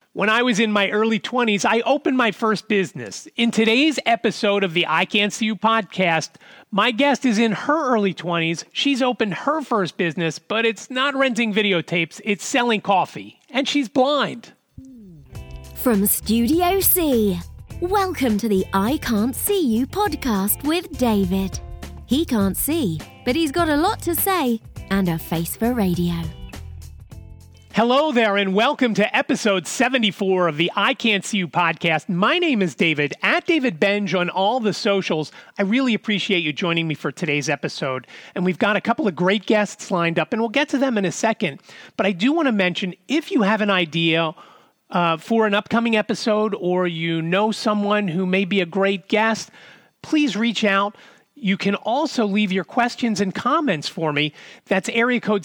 When I was in my early 20s, I opened my first business. In today's episode of the I Can't See You podcast, my guest is in her early 20s. She's opened her first business, but it's not renting videotapes, it's selling coffee. And she's blind. From Studio C, welcome to the I Can't See You podcast with David. He can't see, but he's got a lot to say and a face for radio. Hello there, and welcome to episode 74 of the I Can't See You podcast. My name is David, at David Benj on all the socials. I really appreciate you joining me for today's episode. And we've got a couple of great guests lined up, and we'll get to them in a second. But I do want to mention, if you have an idea for an upcoming episode, or you know someone who may be a great guest, please reach out. You can also leave your questions and comments for me. That's area code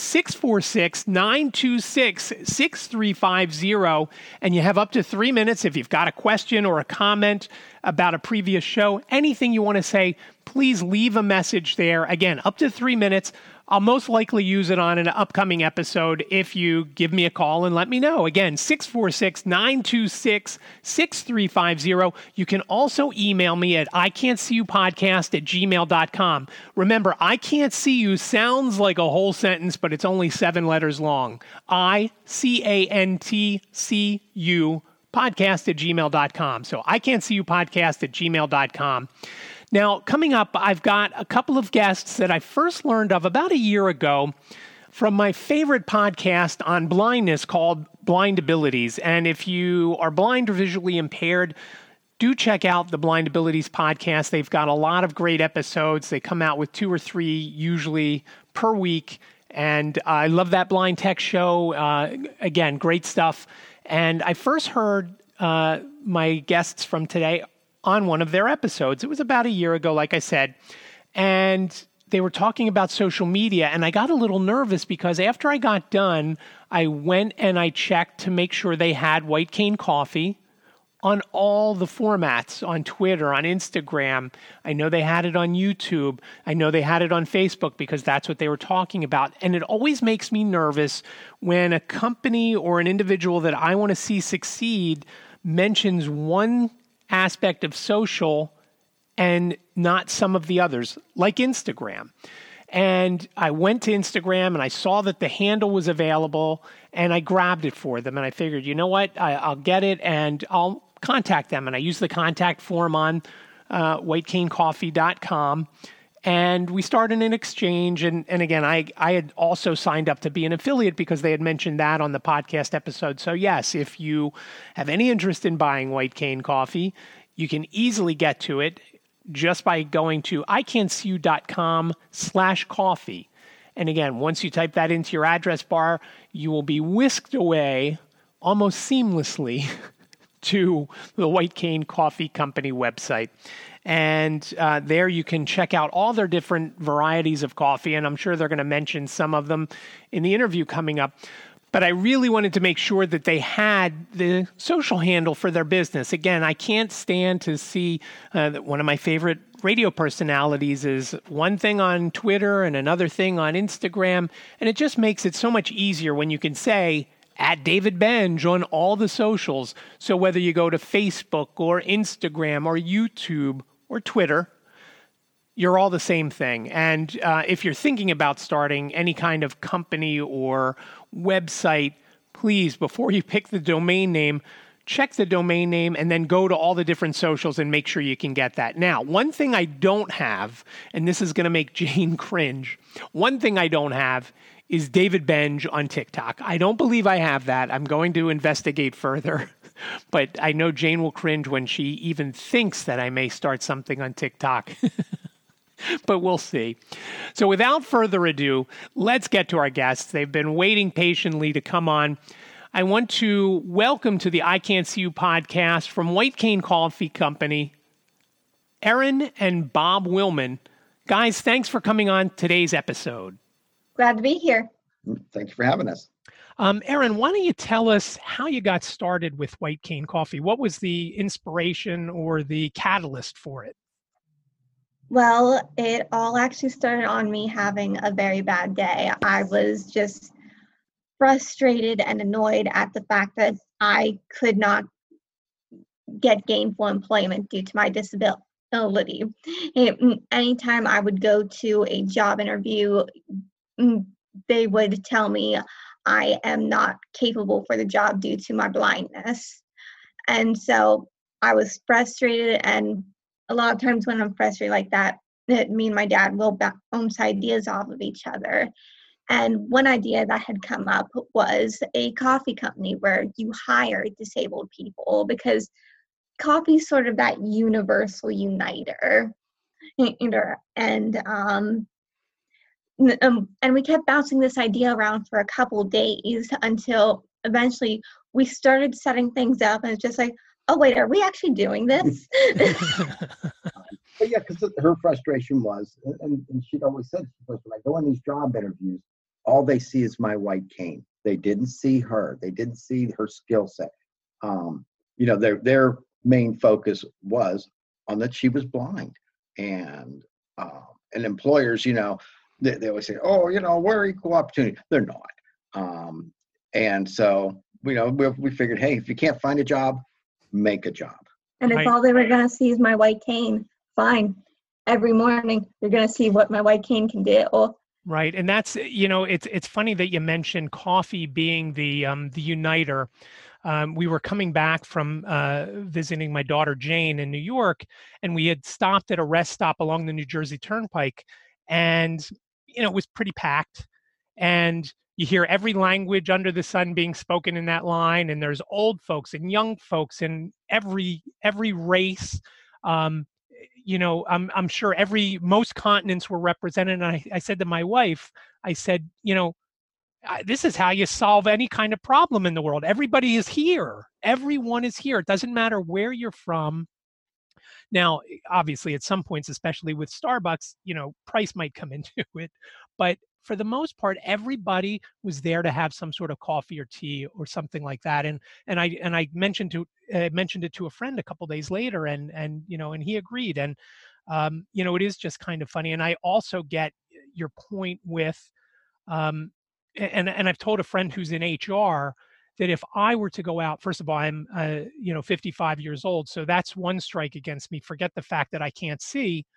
646-926-6350. And you have up to 3 minutes if you've got a question or a comment about a previous show. Anything you want to say, please leave a message there. Again, up to 3 minutes. I'll most likely use it on an upcoming episode if you give me a call and let me know. Again, 646-926-6350. You can also email me at ican'tseeyouPodcast@gmail.com. Remember, I can't see you sounds like a whole sentence, but it's only 7 letters long. ICANTCU podcast@gmail.com. So ican'tseeyouPodcast@gmail.com. Now, coming up, I've got a couple of guests that I first learned of about a year ago from my favorite podcast on blindness called Blind Abilities. And if you are blind or visually impaired, do check out the Blind Abilities podcast. They've got a lot of great episodes. They come out with 2 or 3 usually per week. And I love that Blind Tech show. Again, great stuff. And I first heard my guests from today on one of their episodes. It was about a year ago, like I said, and they were talking about social media, and I got a little nervous because after I got done, I went and I checked to make sure they had White Cane Coffee on all the formats, on Twitter, on Instagram. I know they had it on YouTube. I know they had it on Facebook because that's what they were talking about. And it always makes me nervous when a company or an individual that I want to see succeed mentions one aspect of social and not some of the others, like Instagram. And I went to Instagram and I saw that the handle was available and I grabbed it for them. And I figured, you know what, I'll get it and I'll contact them. And I used the contact form on whitecanecoffee.com. And we started an exchange. And again, I had also signed up to be an affiliate because they had mentioned that on the podcast episode. So yes, if you have any interest in buying White Cane Coffee, you can easily get to it just by going to ican'tseeyou.com/coffee. And again, once you type that into your address bar, you will be whisked away almost seamlessly to the White Cane Coffee Company website. And there you can check out all their different varieties of coffee, and I'm sure they're going to mention some of them in the interview coming up. But I really wanted to make sure that they had the social handle for their business. Again, I can't stand to see that one of my favorite radio personalities is one thing on Twitter and another thing on Instagram, and it just makes it so much easier when you can say, at David Benj on all the socials. So whether you go to Facebook or Instagram or YouTube or Twitter, you're all the same thing. And if you're thinking about starting any kind of company or website, please, before you pick the domain name, check the domain name and then go to all the different socials and make sure you can get that. Now, one thing I don't have, and this is going to make Jane cringe, one thing I don't have is David Benj on TikTok. I don't believe I have that. I'm going to investigate further. But I know Jane will cringe when she even thinks that I may start something on TikTok. But we'll see. So without further ado, let's get to our guests. They've been waiting patiently to come on. I want to welcome to the I Can't See You podcast from White Cane Coffee Company, Erin and Bob Willman. Guys, thanks for coming on today's episode. Glad to be here. Thank you for having us. Erin, why don't you tell us how you got started with White Cane Coffee? What was the inspiration or the catalyst for it? Well, it all actually started on me having a very bad day. I was just frustrated and annoyed at the fact that I could not get gainful employment due to my disability. Anytime I would go to a job interview, they would tell me I am not capable for the job due to my blindness. And so I was frustrated, and a lot of times when I'm frustrated like that, me and my dad will bounce ideas off of each other. And one idea that had come up was a coffee company where you hire disabled people, because coffee is sort of that universal uniter. And and we kept bouncing this idea around for a couple days until eventually we started setting things up, and it's just like, oh wait, are we actually doing this? But yeah, because her frustration was, and she'd always said, she goes, when I go on these job interviews, all they see is my white cane. They didn't see her. They didn't see her skill set. Their main focus was on that she was blind, and employers, they always say, oh, we're equal opportunity. They're not. And so, we figured, hey, if you can't find a job, make a job. And if all they were going to see is my white cane, fine. Every morning, you're going to see what my white cane can do. Right. And that's, it's funny that you mentioned coffee being the uniter. We were coming back from visiting my daughter Jane in New York, and we had stopped at a rest stop along the New Jersey Turnpike, and it was pretty packed, and you hear every language under the sun being spoken in that line, and there's old folks and young folks in every race. I'm sure most continents were represented. And I said to my wife, I said, this is how you solve any kind of problem in the world. Everybody is here. Everyone is here. It doesn't matter where you're from. Now, obviously, at some points, especially with Starbucks, price might come into it. But for the most part, everybody was there to have some sort of coffee or tea or something like that. And I mentioned it to a friend a couple days later, and he agreed. And it is just kind of funny. And I also get your point with, and I've told a friend who's in HR that if I were to go out, first of all, I'm 55 years old, so that's one strike against me. Forget the fact that I can't see.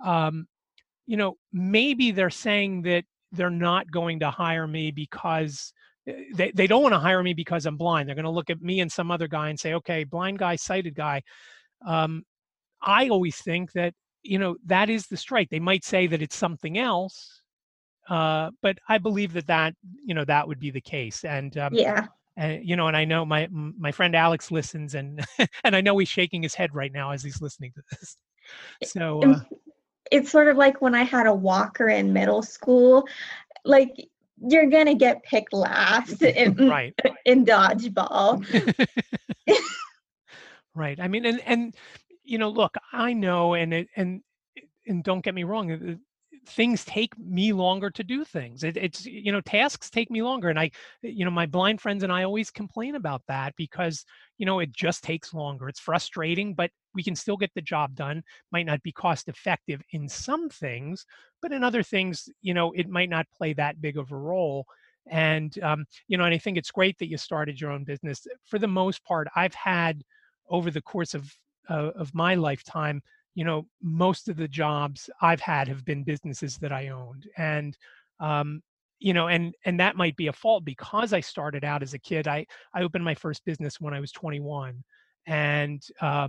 Maybe they're saying that they're not going to hire me because they don't want to hire me because I'm blind. They're going to look at me and some other guy and say, okay, blind guy, sighted guy. I always think that, that is the strike. They might say that it's something else, but I believe that would be the case. And yeah. And I know my friend Alex listens, and and I know he's shaking his head right now as he's listening to this. So it's sort of like when I had a walker in middle school. Like, you're gonna get picked last in dodgeball. Right. I mean, and look, I know, and don't get me wrong, things take me longer to do things. It's tasks take me longer, and I my blind friends and I always complain about that because it just takes longer. It's frustrating, but we can still get the job done. Might not be cost effective in some things, but in other things, it might not play that big of a role. And and I think it's great that you started your own business. For the most part, I've had, over the course of my lifetime, most of the jobs I've had have been businesses that I owned. And, and that might be a fault because I started out as a kid. I opened my first business when I was 21. And,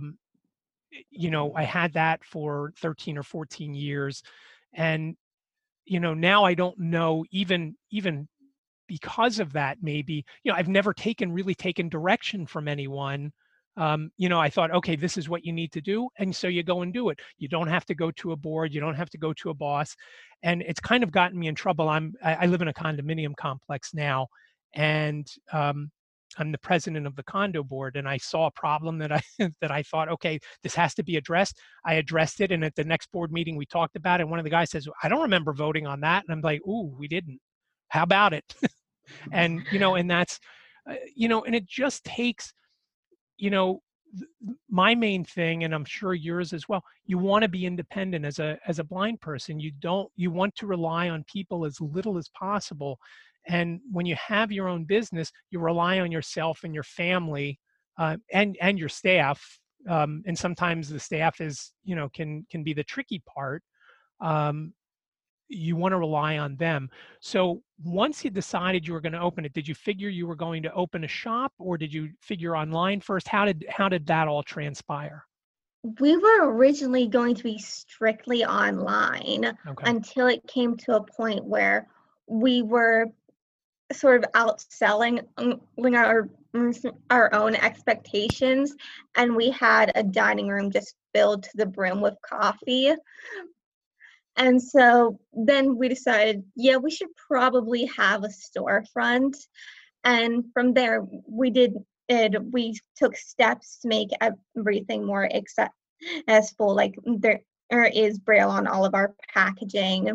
I had that for 13 or 14 years. And, now I don't know, even because of that, maybe, I've never really taken direction from anyone. I thought, okay, this is what you need to do. And so you go and do it. You don't have to go to a board. You don't have to go to a boss. And it's kind of gotten me in trouble. I live in a condominium complex now, and I'm the president of the condo board. And I saw a problem that I thought, okay, this has to be addressed. I addressed it. And at the next board meeting, we talked about it. And one of the guys says, I don't remember voting on that. And I'm like, ooh, we didn't. How about it? And, and that's, and it just takes, my main thing, and I'm sure yours as well, you want to be independent as a blind person. You want to rely on people as little as possible. And when you have your own business, you rely on yourself and your family, and your staff. And sometimes the staff is, can be the tricky part. Um, you want to rely on them. So once you decided you were going to open it, did you figure you were going to open a shop, or did you figure online first? How did that all transpire? We were originally going to be strictly online Okay. until it came to a point where we were sort of outselling our own expectations, and we had a dining room just filled to the brim with coffee. And so then we decided, yeah, we should probably have a storefront. And from there, we took steps to make everything more accessible. Like there is Braille on all of our packaging.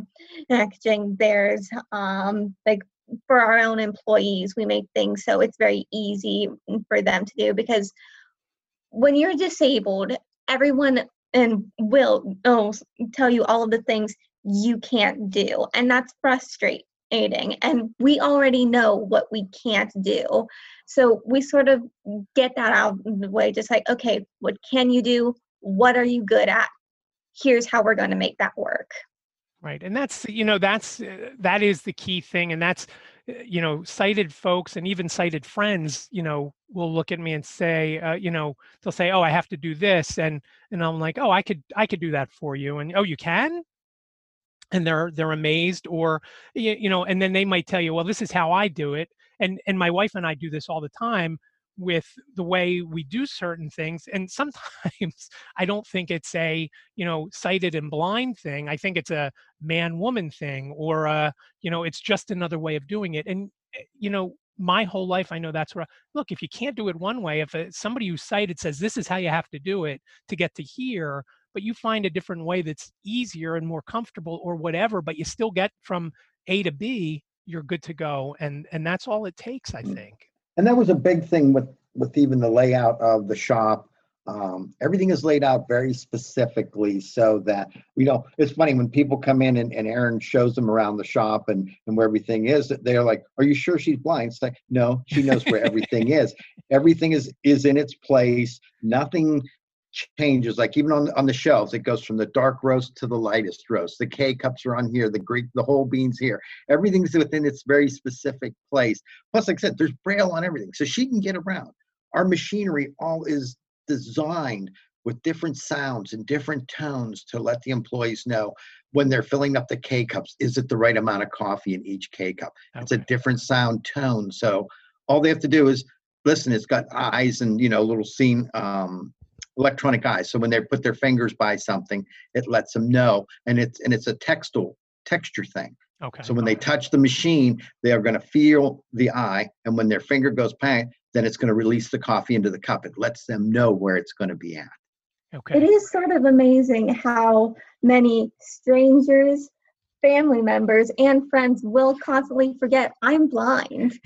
There's like for our own employees, we make things so it's very easy for them to do, because when you're disabled, everyone and will tell you all of the things you can't do, and that's frustrating. And we already know what we can't do, so we sort of get that out of the way. Just like, okay, what can you do? What are you good at? Here's how we're going to make that work. Right. And that is the key thing. And that's, sighted folks and even sighted friends, will look at me and say, they'll say, oh, I have to do this. And I'm like, oh, I could do that for you. And, oh, you can? And they're amazed, or, and then they might tell you, well, this is how I do it. And my wife and I do this all the time with the way we do certain things. And sometimes I don't think it's a, sighted and blind thing. I think it's a man-woman thing, or it's just another way of doing it. And, my whole life, I know that's where, look, if you can't do it one way, if somebody who's sighted says, this is how you have to do it to get to here, but you find a different way that's easier and more comfortable or whatever, but you still get from A to B, you're good to go. And that's all it takes, I think. And that was a big thing with even the layout of the shop. Everything is laid out very specifically so that, it's funny when people come in and Erin shows them around the shop and where everything is, they're like, are you sure she's blind? It's like, no, she knows where everything is. Everything is in its place. Nothing changes. Like even on the shelves, it goes from the dark roast to the lightest roast. The K cups are on here, the whole beans here. Everything's within its very specific place. Plus, like I said, there's Braille on everything, so she can get around. Our machinery all is designed with different sounds and different tones to let the employees know when they're filling up the K cups, is it the right amount of coffee in each K cup? Okay. It's a different sound tone. So all they have to do is listen. It's got eyes and, little scene, electronic eyes. So when they put their fingers by something, it lets them know. And it's a texture thing. Okay. So when they touch the machine, they are going to feel the eye. And when their finger goes past, then it's going to release the coffee into the cup. It lets them know where it's going to be at. Okay. It is sort of amazing how many strangers, family members, and friends will constantly forget I'm blind.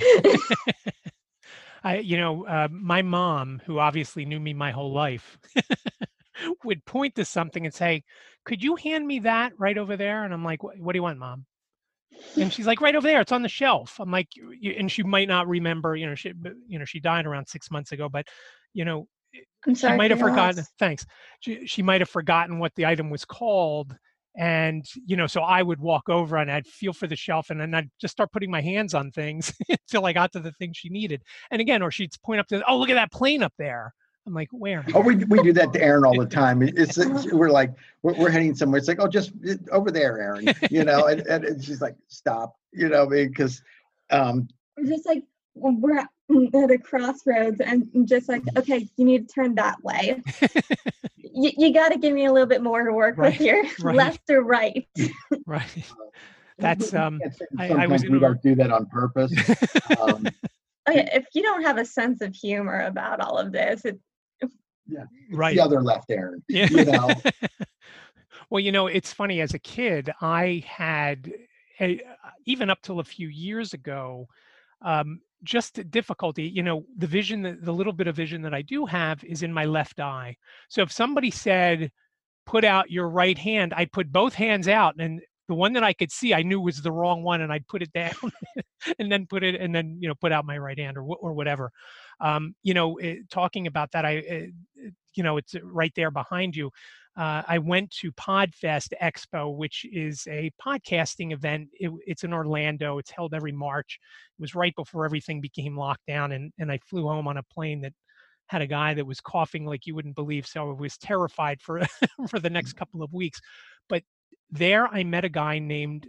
My mom, who obviously knew me my whole life, would point to something and say, could you hand me that right over there? And I'm like, what do you want, Mom? And she's like, right over there, it's on the shelf. I'm like, and she might not remember, she died around 6 months ago, but, I'm sorry, she might have forgotten. loss. Thanks. She might have forgotten what the item was called. And, so I would walk over and I'd feel for the shelf and then I'd just start putting my hands on things until I got to the thing she needed. And again, or she'd point up to, oh, look at that plane up there. I'm like, where? Oh, we do that to Erin all the time. We're like, we're heading somewhere. It's like, oh, just over there, Erin, and she's like, stop, because just like we're at the crossroads and just like, okay, you need to turn that way. You got to give me a little bit more to work with here, left or right. Right. That's I was. We don't do that on purpose. If you don't have a sense of humor about all of this, right. The other left, Erin. Yeah. Well, it's funny. As a kid, I had even up till a few years ago, just difficulty. The vision, the little bit of vision that I do have is in my left eye. So if somebody said, "Put out your right hand," I'd put both hands out, and the one that I could see, I knew was the wrong one, and I'd put it down and then put out my right hand or whatever. Talking about that, it's right there behind you. I went to Podfest Expo, which is a podcasting event. It's in Orlando. It's held every March. It was right before everything became locked down, and I flew home on a plane that had a guy that was coughing like you wouldn't believe. So I was terrified for for the next couple of weeks. But there I met a guy named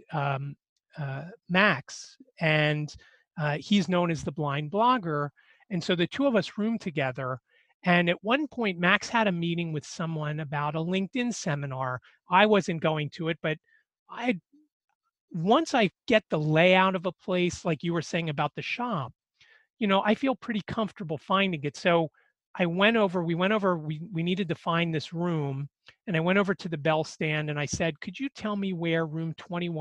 Max, and he's known as the Blind Blogger. And so the two of us roomed together. And at one point, Max had a meeting with someone about a LinkedIn seminar. I wasn't going to it, but once I get the layout of a place, like you were saying about the shop, I feel pretty comfortable finding it. So we went over, we needed to find this room, and I went over to the bell stand and I said, could you tell me where room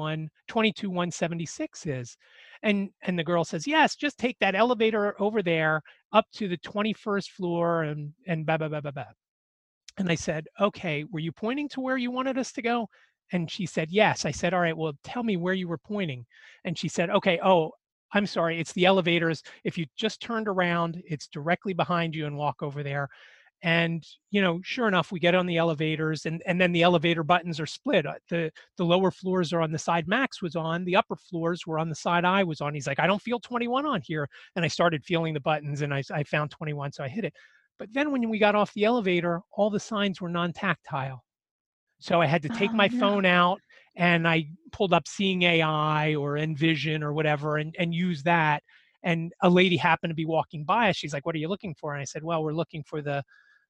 22176 is? And the girl says, yes, just take that elevator over there up to the 21st floor and blah, blah, blah, blah, blah. And I said, okay, were you pointing to where you wanted us to go? And she said, yes. I said, all right, well, tell me where you were pointing. And she said, okay, I'm sorry, it's the elevators. If you just turned around, it's directly behind you and walk over there. And, sure enough, we get on the elevators and then the elevator buttons are split. The lower floors are on the side Max was on. The upper floors were on the side I was on. He's like, I don't feel 21 on here. And I started feeling the buttons and I found 21, so I hit it. But then when we got off the elevator, all the signs were non-tactile. So I had to take my phone out and I pulled up Seeing AI or Envision or whatever and use that. And a lady happened to be walking by us. She's like, what are you looking for? And I said, well, we're looking for the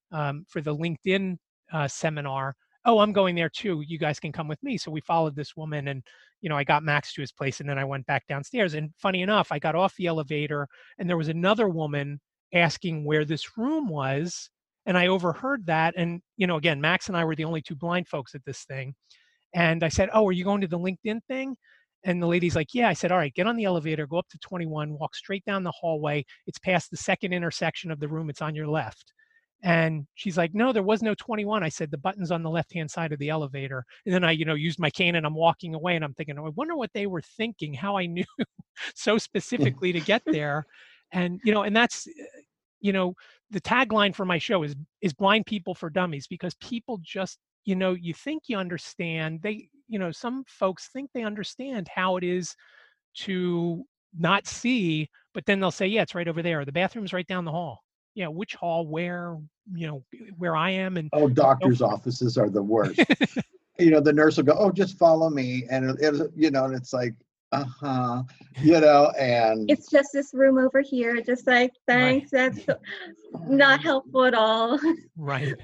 LinkedIn seminar. Oh, I'm going there too. You guys can come with me. So we followed this woman and, I got Max to his place and then I went back downstairs. And funny enough, I got off the elevator and there was another woman asking where this room was. And I overheard that. And, again, Max and I were the only two blind folks at this thing. And I said, oh, are you going to the LinkedIn thing? And the lady's like, yeah. I said, all right, get on the elevator, go up to 21, walk straight down the hallway. It's past the second intersection of the room. It's on your left. And she's like, no, there was no 21. I said, the button's on the left-hand side of the elevator. And then I, used my cane and I'm walking away and I'm thinking, I wonder what they were thinking, how I knew so specifically to get there. And, and that's, the tagline for my show is blind people for dummies, because people just, you think you understand. They, some folks think they understand how it is to not see, but then they'll say, yeah, it's right over there. The bathroom's right down the hall. Yeah, which hall, where, where I am. And doctors' offices are the worst. The nurse will go, oh, just follow me. And and it's like, and it's just this room over here. Just like, thanks. Right. That's not helpful at all. Right.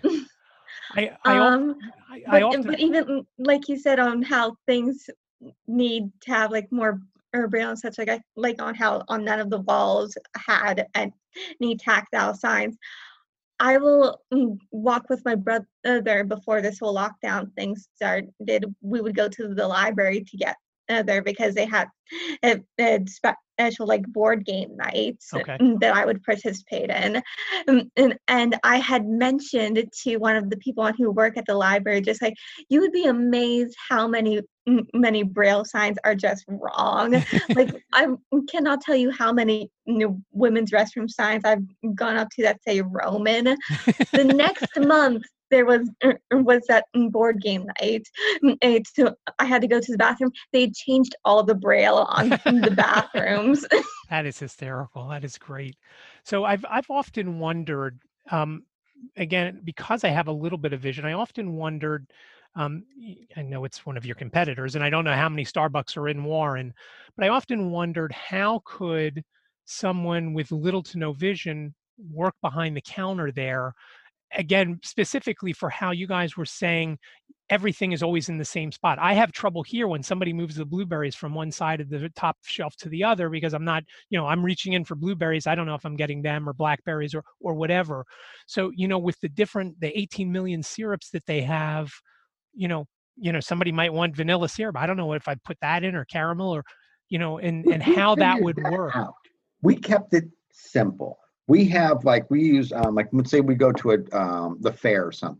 But even like you said on how things need to have like more braille and such, like on how on none of the walls had any tactile signs. I will walk with my brother before this whole lockdown thing started. We would go to the library to get there because they had a special like board game nights that I would participate in. And I had mentioned to one of the people who work at the library, just like, you would be amazed how many braille signs are just wrong. Like, I cannot tell you how many women's restroom signs I've gone up to that say Roman. The next month there was that board game night. So I had to go to the bathroom. They changed all the braille on the bathrooms. That is hysterical. That is great. So I've often wondered, again, because I have a little bit of vision, I often wondered, I know it's one of your competitors, and I don't know how many Starbucks are in Warren, but I often wondered, how could someone with little to no vision work behind the counter there? Again, specifically for how you guys were saying everything is always in the same spot. I have trouble here when somebody moves the blueberries from one side of the top shelf to the other, because I'm not, I'm reaching in for blueberries. I don't know if I'm getting them or blackberries or whatever. So, with the 18 million syrups that they have, somebody might want vanilla syrup. I don't know if I put that in or caramel or, and how that would work. We kept it simple. We have we use let's say we go to the fair or something.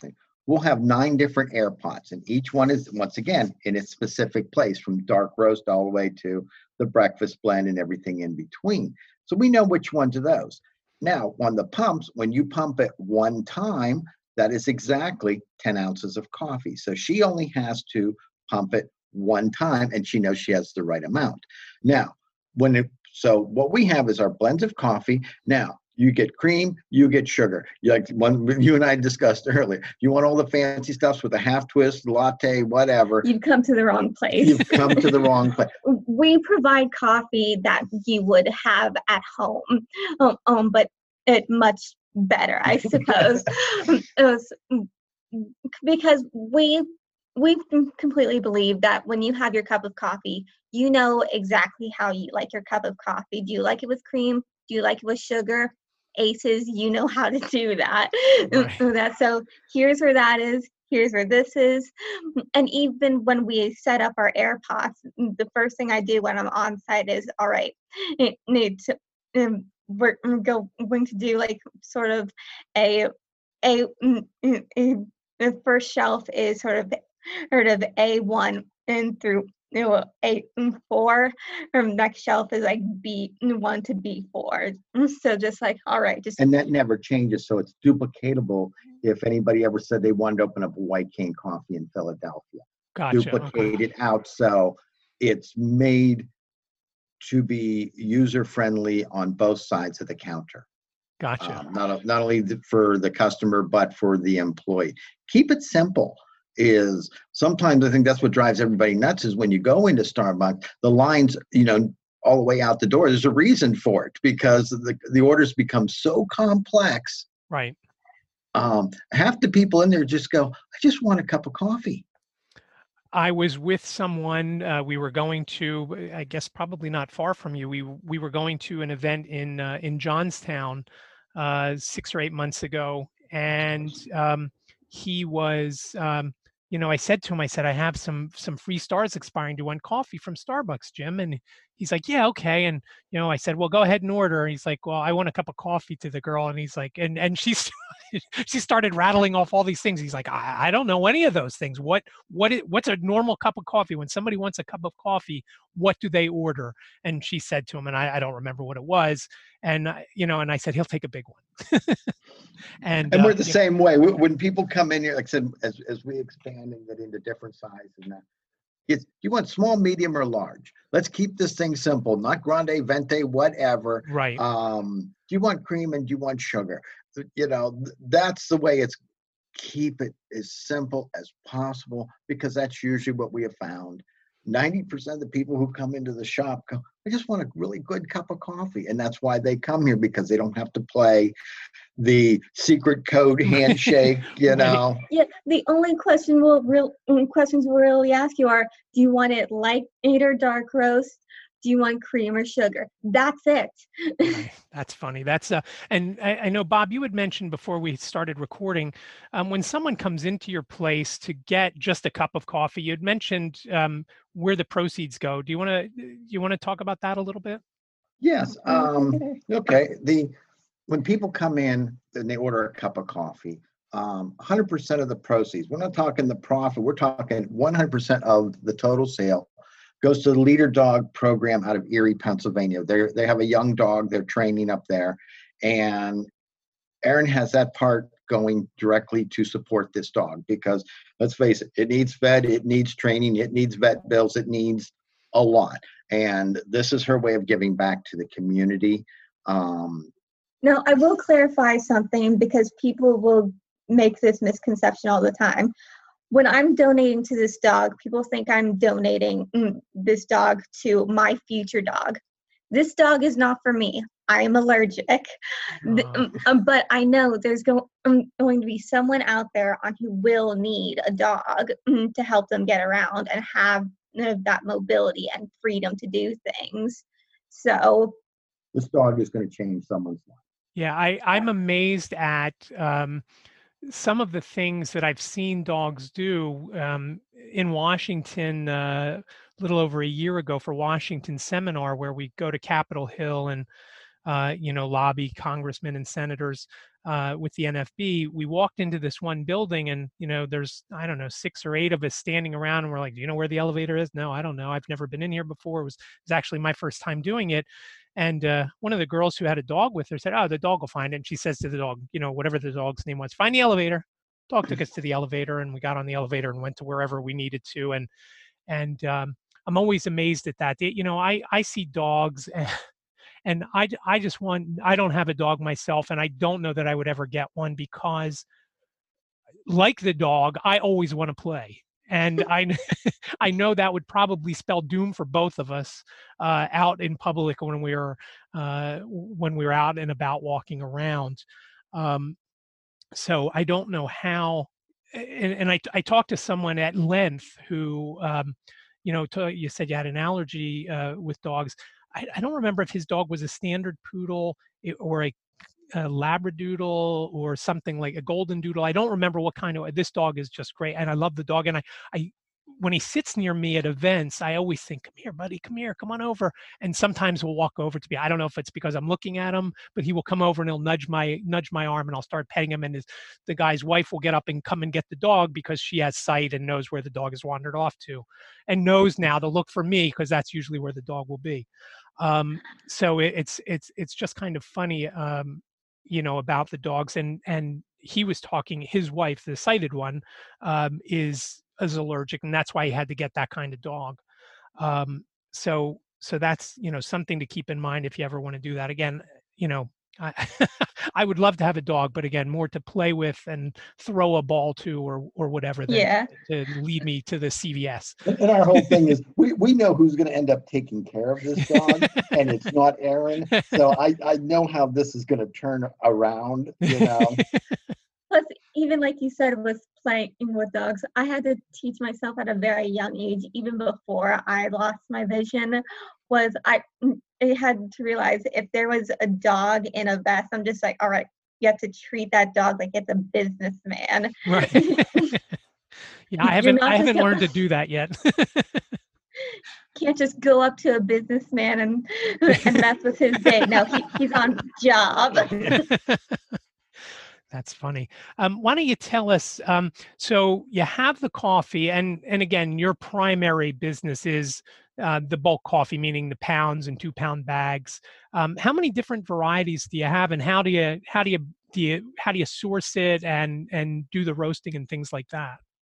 we'll have 9 different air pots, and each one is, once again, in its specific place, from dark roast all the way to the breakfast blend and everything in between. So we know which ones are those. Now, on the pumps, when you pump it one time, that is exactly 10 ounces of coffee. So she only has to pump it one time, and she knows she has the right amount. Now, so what we have is our blends of coffee. Now, you get cream, you get sugar. Like one you and I discussed earlier. You want all the fancy stuffs with a half twist, latte, whatever. You've come to the wrong place. You've come to the wrong place. We provide coffee that you would have at home, but it much better, I suppose. Because we completely believe that when you have your cup of coffee, you know exactly how you like your cup of coffee. Do you like it with cream? Do you like it with sugar? Aces, you know how to do that. Right. So here's where that is. Here's where this is. And even when we set up our air pots, the first thing I do when I'm on site is, all right, we're going to do like sort of a the first shelf is sort of A1 and through A4. Next shelf is like B1 to B4. So just like, all right, and that never changes, so it's duplicatable. If anybody ever said they wanted to open up a White Cane Coffee in Philadelphia, Gotcha. duplicate it out so it's made to be user friendly on both sides of the counter. Gotcha. Not only for the customer, but for the employee. Keep it simple. Is sometimes I think that's what drives everybody nuts, is when you go into Starbucks, the lines, all the way out the door. There's a reason for it, because the orders become so complex. Right. Half the people in there just go, I just want a cup of coffee. I was with someone. We were going to, I guess, probably not far from you. We were going to an event in Johnstown 6 or 8 months ago, and he was. I said to him, I said, I have some free stars expiring. Do you want coffee from Starbucks, Jim? And he's like, yeah, okay. And I said, well, go ahead and order. And he's like, well, I want a cup of coffee to the girl. And he's like, and she started rattling off all these things. He's like, I don't know any of those things. What's a normal cup of coffee? When somebody wants a cup of coffee, what do they order? And she said to him, and I don't remember what it was. And and I said, he'll take a big one. And we're the same way. When people come in here, like I said, as we expand and get into different sizes, and that, do you want small, medium, or large? Let's keep this thing simple, not grande, venti, whatever. Right. Do you want cream and do you want sugar? That's the way it's. Keep it as simple as possible, because that's usually what we have found. 90% of the people who come into the shop go, I just want a really good cup of coffee. And that's why they come here, because they don't have to play the secret code handshake, Yeah, the only questions we'll really ask you are, do you want it light or dark roast? Do you want cream or sugar? That's it. Right. That's funny. That's and I know, Bob, you had mentioned before we started recording, when someone comes into your place to get just a cup of coffee, you had mentioned where the proceeds go. Do you want to talk about that a little bit? Yes. Okay. When people come in and they order a cup of coffee, 100% of the proceeds, we're not talking the profit, we're talking 100% of the total sale goes to the Leader Dog program out of Erie, Pennsylvania. They have a young dog they're training up there, and Erin has that part going directly to support this dog, because let's face it, it needs fed, it needs training, it needs vet bills, it needs a lot. And this is her way of giving back to the community. Now, I will clarify something, because people will make this misconception all the time. When I'm donating to this dog, people think I'm donating this dog to my future dog. This dog is not for me. I am allergic. But I know there's going to be someone out there who will need a dog to help them get around and have that mobility and freedom to do things. So this dog is going to change someone's life. Yeah, I'm amazed at some of the things that I've seen dogs do. In Washington, a little over a year ago, for Washington seminar, where we go to Capitol Hill and lobby congressmen and senators. with the NFB, we walked into this one building and, there's, I don't know, 6 or 8 of us standing around and we're like, do you know where the elevator is? No, I don't know. I've never been in here before. It was actually my first time doing it. And one of the girls who had a dog with her said, oh, the dog will find it. And she says to the dog, whatever the dog's name was, find the elevator. Dog took us to the elevator and we got on the elevator and went to wherever we needed to. And I'm always amazed at that. I see dogs and I just I don't have a dog myself, and I don't know that I would ever get one because, like the dog, I always want to play. And I know that would probably spell doom for both of us out in public when we were out and about walking around. So I don't know how. And I talked to someone at length who, you said you had an allergy with dogs. I don't remember if his dog was a standard poodle or a labradoodle or something like a golden doodle. I don't remember what kind of. This dog is just great, and I love the dog. And I when he sits near me at events, I always think, "Come here, buddy. Come here. Come on over." And sometimes he'll walk over to me. I don't know if it's because I'm looking at him, but he will come over and he'll nudge my arm, and I'll start petting him. And the guy's wife will get up and come and get the dog because she has sight and knows where the dog has wandered off to, and knows now to look for me because that's usually where the dog will be. So it's just kind of funny, about the dogs. And he was talking. His wife, the sighted one, is allergic, and that's why he had to get that kind of dog. So that's something to keep in mind if you ever want to do that again. I, I would love to have a dog, but again, more to play with and throw a ball to or whatever than to lead me to the CVS. And our whole thing is we know who's going to end up taking care of this dog, and it's not Aaron. So I know how this is going to turn around. Plus, even like you said, was playing with dogs. I had to teach myself at a very young age, even before I lost my vision, I had to realize if there was a dog in a vest, I'm just like, all right, you have to treat that dog like it's a businessman. Right. Yeah, I haven't learned to do that yet. Can't just go up to a businessman and mess with his day. No, he's on job. That's funny. Why don't you tell us, so you have the coffee, and again, your primary business is the bulk coffee, meaning the pounds and 2-pound bags. How many different varieties do you have, and how do you source it and do the roasting and things like that?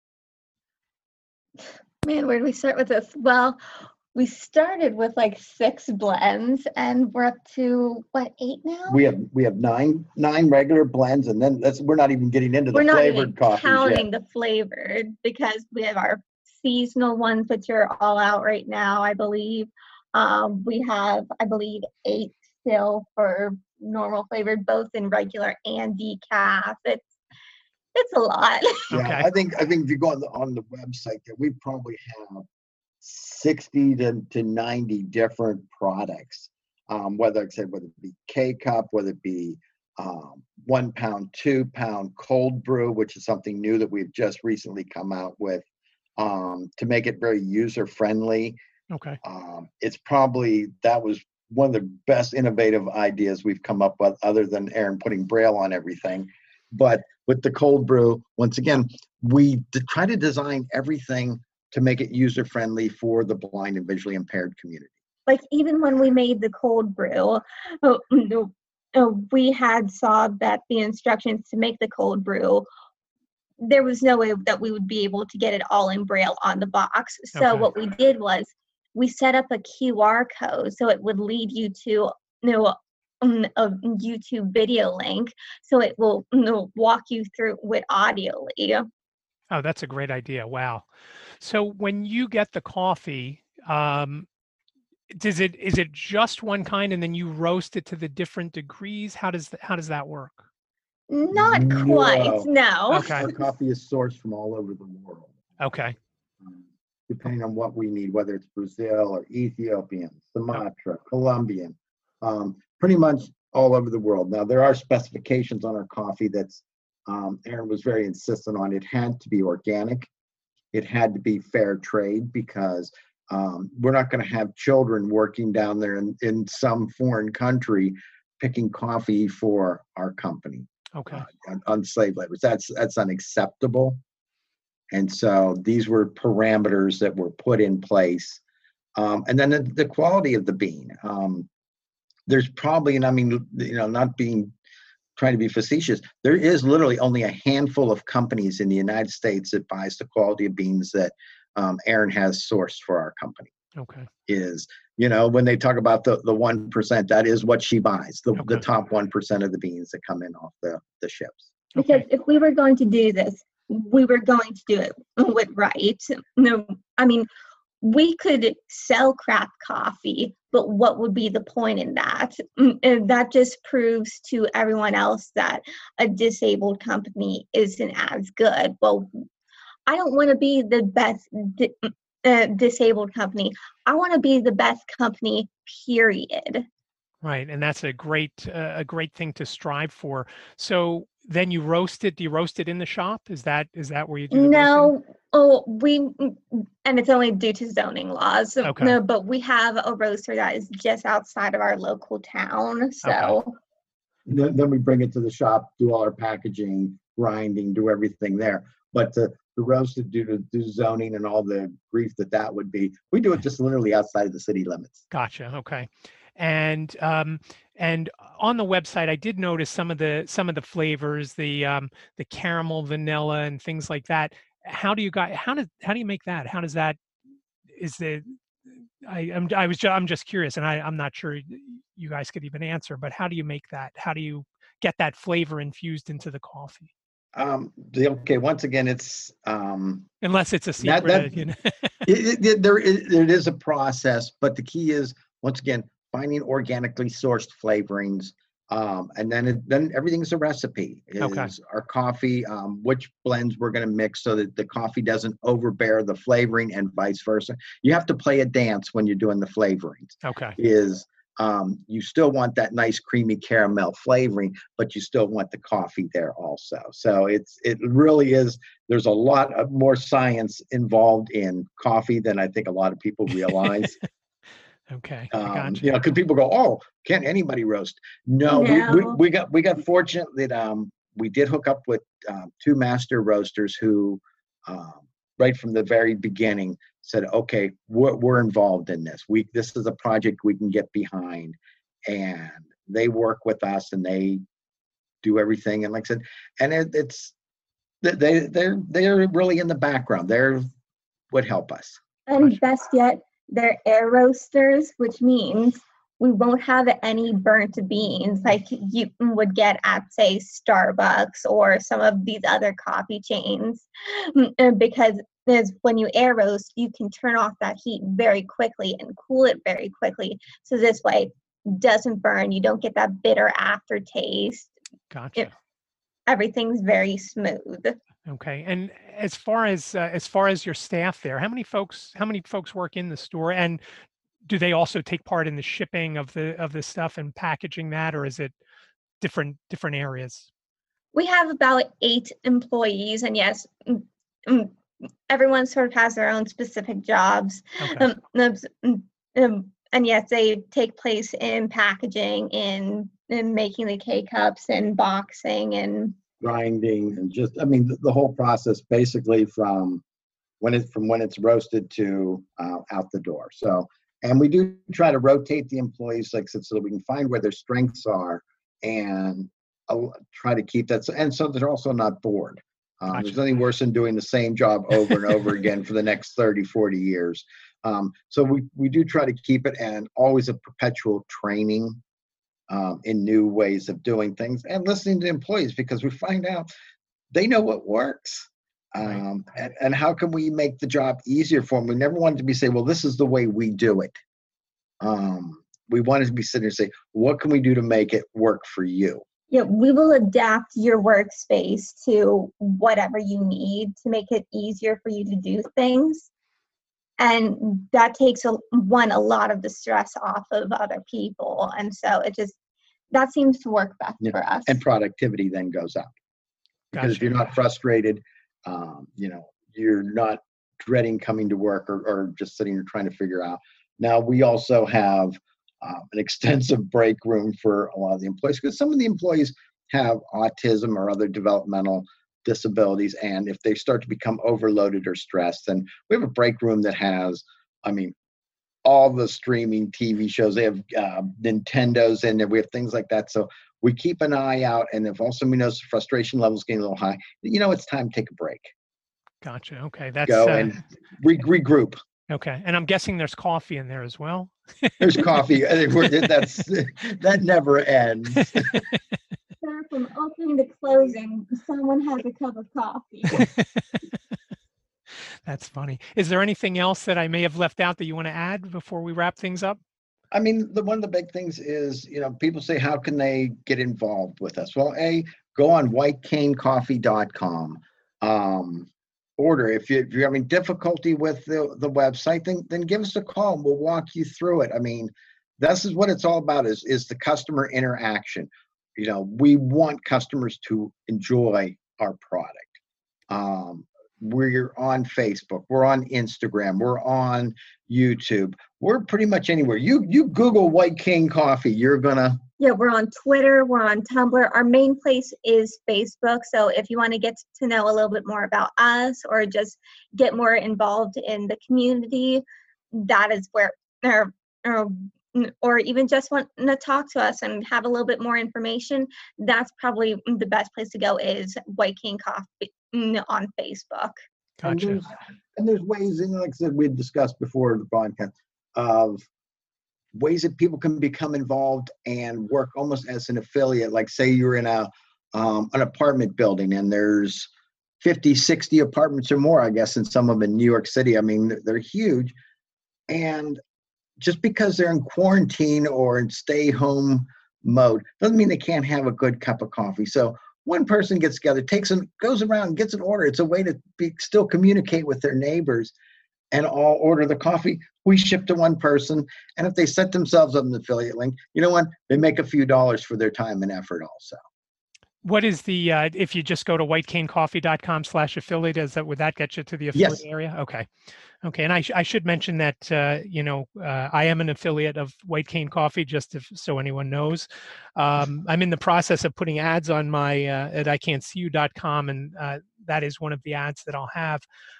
Man, where do we start with this? Well, we started with like 6 blends, and we're up to 8 now? We have nine regular blends, and then we're not even getting into the flavored coffees yet. We're not even counting the flavored, because we have our seasonal ones, which are all out right now, I believe. We have, I believe, 8 still for normal flavored, both in regular and decaf. It's a lot. Yeah, okay. I think if you go on the website, that we probably have 60 to 90 different products, whether it be K-Cup, whether it be 1 pound, 2 pound cold brew, which is something new that we've just recently come out with, to make it very user friendly. Okay. That was one of the best innovative ideas we've come up with, other than Aaron putting Braille on everything. But with the cold brew, once again, we try to design everything to make it user-friendly for the blind and visually impaired community. Like, even when we made the cold brew, we had saw that the instructions to make the cold brew, there was no way that we would be able to get it all in Braille on the box. So what we did was we set up a QR code so it would lead you to a YouTube video link, so it will walk you through with audioly. Oh, that's a great idea. Wow. So when you get the coffee, is it just one kind and then you roast it to the different degrees? How does that work? Not quite. No. Okay. Our coffee is sourced from all over the world. Okay. Depending on what we need, whether it's Brazil or Ethiopian, Sumatra, Colombian, pretty much all over the world. Now, there are specifications on our coffee that's Aaron was very insistent on. It had to be organic. It had to be fair trade, because we're not going to have children working down there in some foreign country picking coffee for our company. Okay. On slave labor. That's unacceptable. And so these were parameters that were put in place. And then the quality of the bean. There's probably, and I mean, not trying to be facetious, there is literally only a handful of companies in the United States that buys the quality of beans that Erin has sourced for our company. Okay. Is, when they talk about the 1%, that is what she buys, the top 1% of the beans that come in off the ships. Because if we were going to do this, we were going to do it with right. No, I mean, we could sell craft coffee, but what would be the point in that? And that just proves to everyone else that a disabled company isn't as good. Well, I don't want to be the best disabled company. I want to be the best company, period. Right, and that's a great thing to strive for. So then you roast it. Do you roast it in the shop? Is that where you do the roasting? No, and it's only due to zoning laws. Okay. No, but we have a roaster that is just outside of our local town. So then we bring it to the shop, do all our packaging, grinding, do everything there. But the roast it due to zoning and all the grief that would be, we do it just literally outside of the city limits. Gotcha. Okay. And on the website, I did notice some of the flavors, the caramel, vanilla, and things like that. How do you make that? How does that? I'm just curious, and I'm not sure you guys could even answer. But how do you make that? How do you get that flavor infused into the coffee? Once again, it's unless it's a secret. There is a process, but the key is, once again, finding organically sourced flavorings, and then everything's a recipe. Our coffee, which blends we're going to mix so that the coffee doesn't overbear the flavoring, and vice versa. You have to play a dance when you're doing the flavorings. Okay. You still want that nice creamy caramel flavoring, but you still want the coffee there also. So it really is. There's a lot of more science involved in coffee than I think a lot of people realize. Okay. Because people go, "Oh, can't anybody roast?" No. We got fortunate that we did hook up with two master roasters who, right from the very beginning, said, "Okay, we're involved in this. This is a project we can get behind," and they work with us and they do everything. And like I said, and they're really in the background. They're what help us. And best yet, they're air roasters, which means we won't have any burnt beans like you would get at, say, Starbucks or some of these other coffee chains, because when you air roast, you can turn off that heat very quickly and cool it very quickly. So this way it doesn't burn. You don't get that bitter aftertaste. Gotcha. Everything's very smooth. Okay. And as far as your staff there, how many folks work in the store, and do they also take part in the shipping of the stuff and packaging that, or is it different areas? We have about 8 employees, and yes, everyone sort of has their own specific jobs. Okay. And yes, they take place in packaging, in making the K-cups and boxing and grinding, and the whole process basically from when it's roasted to out the door. So, and we do try to rotate the employees, like I said, so that we can find where their strengths are and try to keep that. And so they're also not bored. Gotcha. There's nothing worse than doing the same job over and over again for the next 30, 40 years. So we do try to keep it, and always a perpetual training in new ways of doing things, and listening to employees, because we find out they know what works. Right. And how can we make the job easier for them? We never wanted to say, well, this is the way we do it. We wanted to be sitting there and say, what can we do to make it work for you? Yeah, we will adapt your workspace to whatever you need to make it easier for you to do things. And that takes a lot of the stress off of other people. And so that seems to work best for us. And productivity then goes up. Because Gotcha. if you're not frustrated, you're not dreading coming to work or just sitting there trying to figure out. Now, we also have an extensive break room for a lot of the employees, because some of the employees, have autism or other developmental disabilities. And if they start to become overloaded or stressed, then we have a break room that has, all the streaming TV shows. They have Nintendos in there. We have things like that. So we keep an eye out. And if also we notice the frustration levels getting a little high, it's time to take a break. Gotcha. Okay. That's go and regroup. Okay. And I'm guessing there's coffee in there as well. There's coffee. That never ends. From opening to closing, someone has a cup of coffee. That's funny. Is there anything else that I may have left out that you want to add before we wrap things up? One of the big things is, people say, how can they get involved with us? Well, go on whitecanecoffee.com. Order. If you're having difficulty with the website, then give us a call and we'll walk you through it. This is what it's all about is the customer interaction. We want customers to enjoy our product. We're on Facebook, we're on Instagram, we're on YouTube, we're pretty much anywhere. You Google White Cane Coffee, you're gonna. Yeah, we're on Twitter, we're on Tumblr. Our main place is Facebook. So if you want to get to know a little bit more about us or just get more involved in the community, that is where, or even just want to talk to us and have a little bit more information, that's probably the best place to go is White Cane Coffee on Facebook. Gotcha. And there's ways, like I said, we had discussed before the podcast, of ways that people can become involved and work almost as an affiliate. Like say you're in an apartment building and there's 50, 60 apartments or more, I guess, in some of them in New York City. They're huge. And just because they're in quarantine or in stay home mode doesn't mean they can't have a good cup of coffee. So one person gets together, goes around and gets an order. It's a way to still communicate with their neighbors and all order the coffee. We ship to one person. And if they set themselves up an affiliate link, they make a few dollars for their time and effort also. What is the, if you just go to whitecanecoffee.com/affiliate, would that get you to the affiliate area? Okay. And I should mention that, I am an affiliate of White Cane Coffee, so anyone knows. I'm in the process of putting ads on my, at ican'tseeyou.com, and that is one of the ads that I'll have.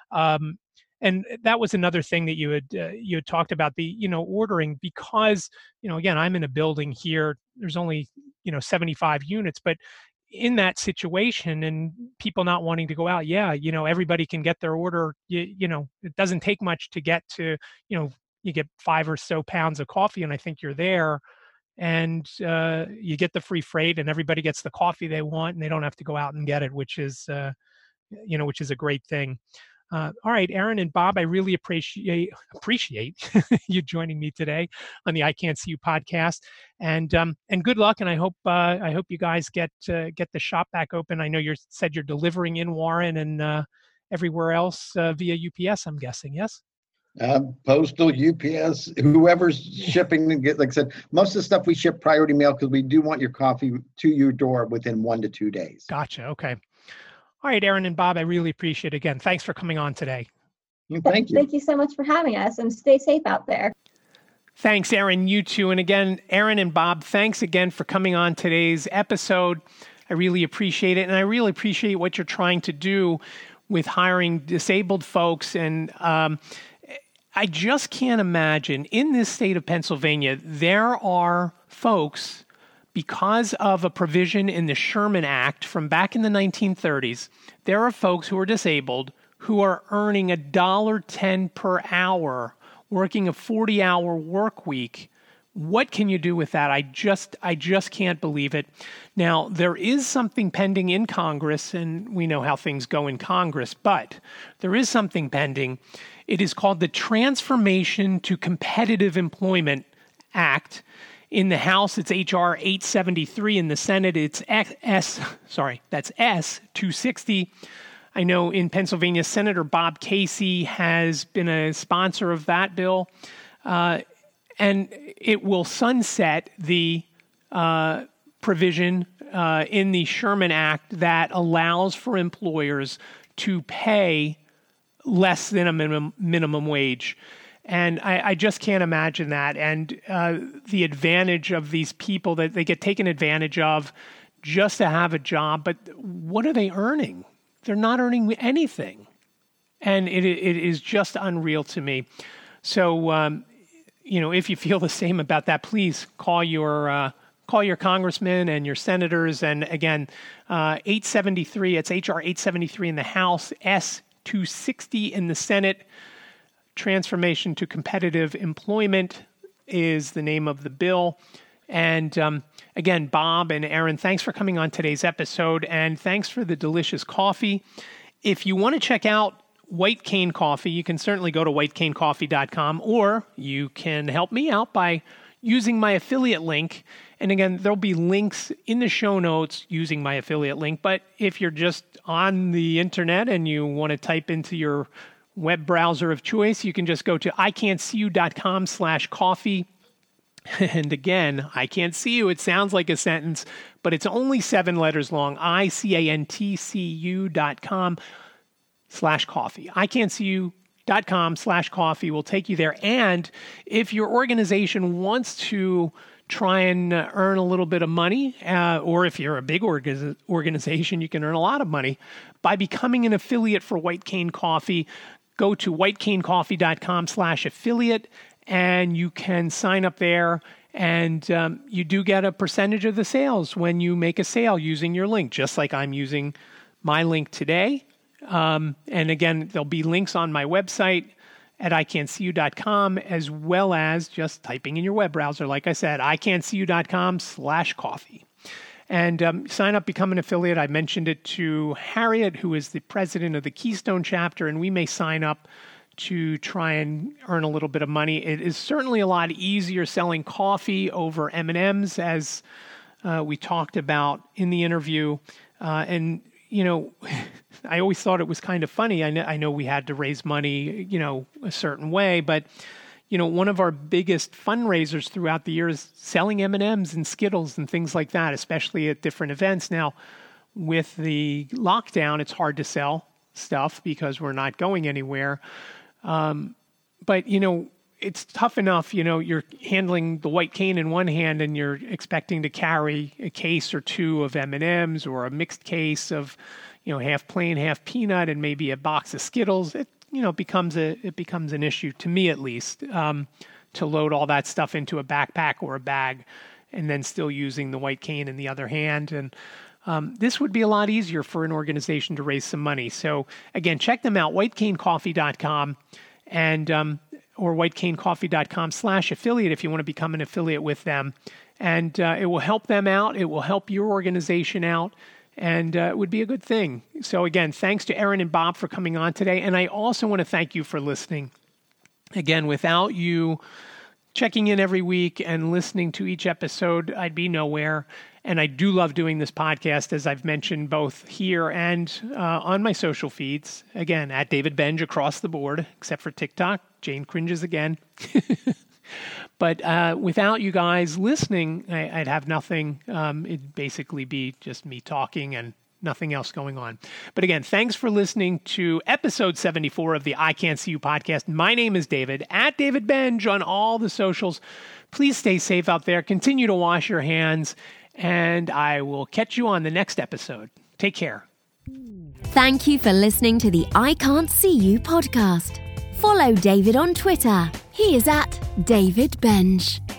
And that was another thing that you had talked about, the, ordering, because, again, I'm in a building here, there's only, 75 units, but in that situation and people not wanting to go out, everybody can get their order. It doesn't take much to get to, you get 5 or so pounds of coffee, and I think you're there, and you get the free freight, and everybody gets the coffee they want, and they don't have to go out and get it, which is a great thing. All right, Aaron and Bob, I really appreciate you joining me today on the I Can't See You podcast, and good luck. And I hope you guys get the shop back open. I know you said you're delivering in Warren and everywhere else via UPS. I'm guessing, yes. Postal, UPS, whoever's shipping. Like I said, most of the stuff we ship priority mail because we do want your coffee to your door within 1 to 2 days. Gotcha. Okay. All right, Aaron and Bob, I really appreciate it. Again, thanks for coming on today. Thank you. Thank you so much for having us, and stay safe out there. Thanks, Aaron. You too. And again, Aaron and Bob, thanks again for coming on today's episode. I really appreciate it. And I really appreciate what you're trying to do with hiring disabled folks. And I just can't imagine in this state of Pennsylvania, there are folks, because of a provision in the Sherman Act from back in the 1930s, there are folks who are disabled who are earning $1.10 per hour, working a 40-hour work week. What can you do with that? I just can't believe it. Now, there is something pending in Congress, and we know how things go in Congress, but there is something pending. It is called the Transformation to Competitive Employment Act. In the House, it's H.R. 873. In the Senate, it's that's S-260. I know in Pennsylvania, Senator Bob Casey has been a sponsor of that bill. And it will sunset the provision in the Sherman Act that allows for employers to pay less than a minimum wage. And I just can't imagine that. And the advantage of these people, that they get taken advantage of just to have a job, but what are they earning? They're not earning anything. And it is just unreal to me. So, if you feel the same about that, please call your congressmen and your senators. And again, 873, it's H.R. 873 in the House, S-260 in the Senate. Transformation to Competitive Employment is the name of the bill. And again, Bob and Aaron, thanks for coming on today's episode, and thanks for the delicious coffee. If you want to check out White Cane Coffee, you can certainly go to whitecanecoffee.com, or you can help me out by using my affiliate link. And again, there'll be links in the show notes using my affiliate link. But if you're just on the internet and you want to type into your web browser of choice, you can just go to ican'tseeyou.com/coffee. And again, I can't see you. It sounds like a sentence, but it's only 7 letters long. ican'tseeyou.com/coffee. ican'tseeyou.com/coffee will take you there. And if your organization wants to try and earn a little bit of money, or if you're a big organization, you can earn a lot of money by becoming an affiliate for White Cane Coffee. Go to whitecanecoffee.com/affiliate, and you can sign up there, and you do get a percentage of the sales when you make a sale using your link, just like I'm using my link today. And again, there'll be links on my website at ican'tseeyou.com, as well as just typing in your web browser, like I said, ican'tseeyou.com/coffee. And sign up, become an affiliate. I mentioned it to Harriet, who is the president of the Keystone chapter, and we may sign up to try and earn a little bit of money. It is certainly a lot easier selling coffee over M&Ms, as we talked about in the interview. And, I always thought it was kind of funny. I know we had to raise money, a certain way, but one of our biggest fundraisers throughout the year is selling M&Ms and Skittles and things like that, especially at different events. Now, with the lockdown, it's hard to sell stuff because we're not going anywhere. But, it's tough enough, you're handling the white cane in one hand and you're expecting to carry a case or two of M&Ms or a mixed case of, half plain, half peanut, and maybe a box of Skittles. It becomes an issue, to me at least, to load all that stuff into a backpack or a bag and then still using the white cane in the other hand. And this would be a lot easier for an organization to raise some money. So again, check them out, whitecanecoffee.com and or whitecanecoffee.com/affiliate if you want to become an affiliate with them. And it will help them out. It will help your organization out. And it would be a good thing. So again, thanks to Aaron and Bob for coming on today. And I also want to thank you for listening. Again, without you checking in every week and listening to each episode, I'd be nowhere. And I do love doing this podcast, as I've mentioned, both here and on my social feeds. Again, at David Benj across the board, except for TikTok. Jane cringes again. But without you guys listening, I'd have nothing. It'd basically be just me talking and nothing else going on. But again, thanks for listening to episode 74 of the I Can't See You podcast. My name is David, at David Benj on all the socials. Please stay safe out there. Continue to wash your hands. And I will catch you on the next episode. Take care. Thank you for listening to the I Can't See You podcast. Follow David on Twitter. He is at David Benj.